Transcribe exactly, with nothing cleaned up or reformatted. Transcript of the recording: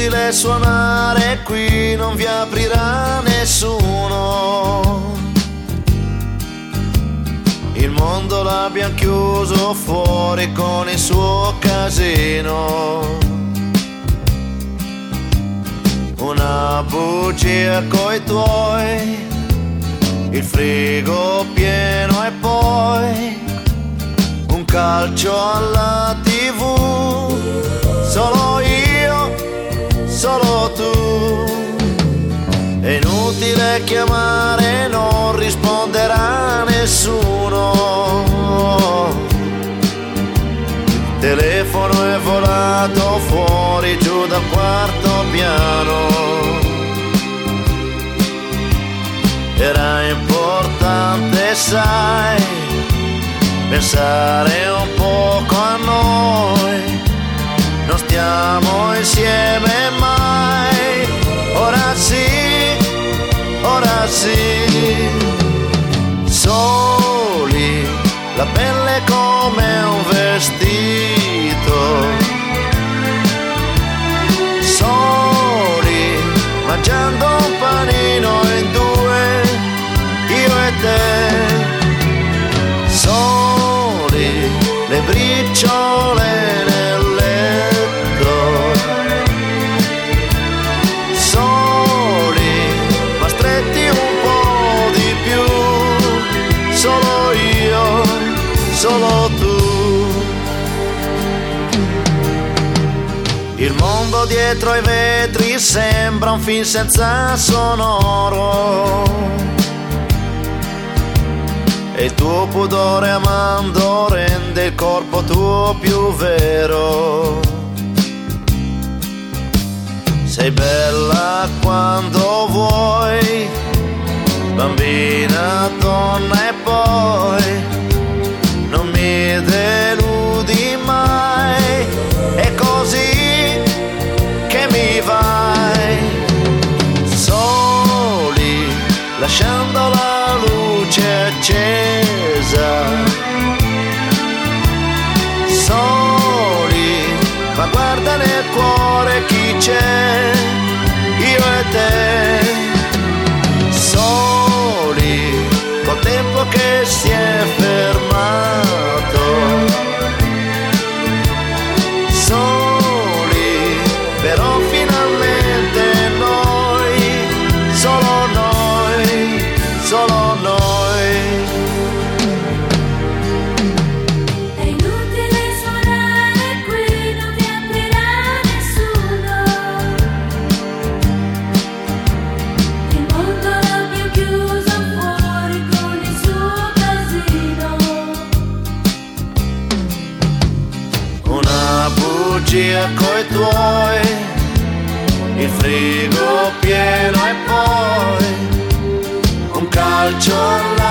inutile suonare qui, non vi aprirà nessuno. Il mondo l'abbiamo chiuso fuori con il suo casino. Una bugia coi tuoi, il frigo pieno e poi un calcio alla tivù. Solo io, solo tu. È inutile chiamare, non risponderà nessuno. Il telefono è volato fuori giù dal quarto piano. Era importante, sai, pensare un poco a noi. Non stiamo insieme mai. Ora sì, ora sì. Soli, la pelle come un vestito. Soli, mangiando un panino in due, io e te. Soli, le briciole nel letto. Soli, ma stretti un po' di più. Solo io, solo tu. Il mondo dietro ai vetri sembra un film senza sonoro. E il tuo pudore amando rende il corpo tuo più vero. Sei bella quando vuoi, bambina, donna e poi non mi deludi mai. È così che mi vai. Soli, lasciando la luce accesa. Soli, ma guarda nel cuore chi c'è, io e te. Soli, col tempo che si è fermato. Soli, però finalmente noi, solo noi, solo noi. È inutile suonare qui, non vi aprirà nessuno. Il mondo l'abbiamo chiuso fuori con il suo casino. Una bugia coi tuoi, il frigo pieno e poi un calcio alla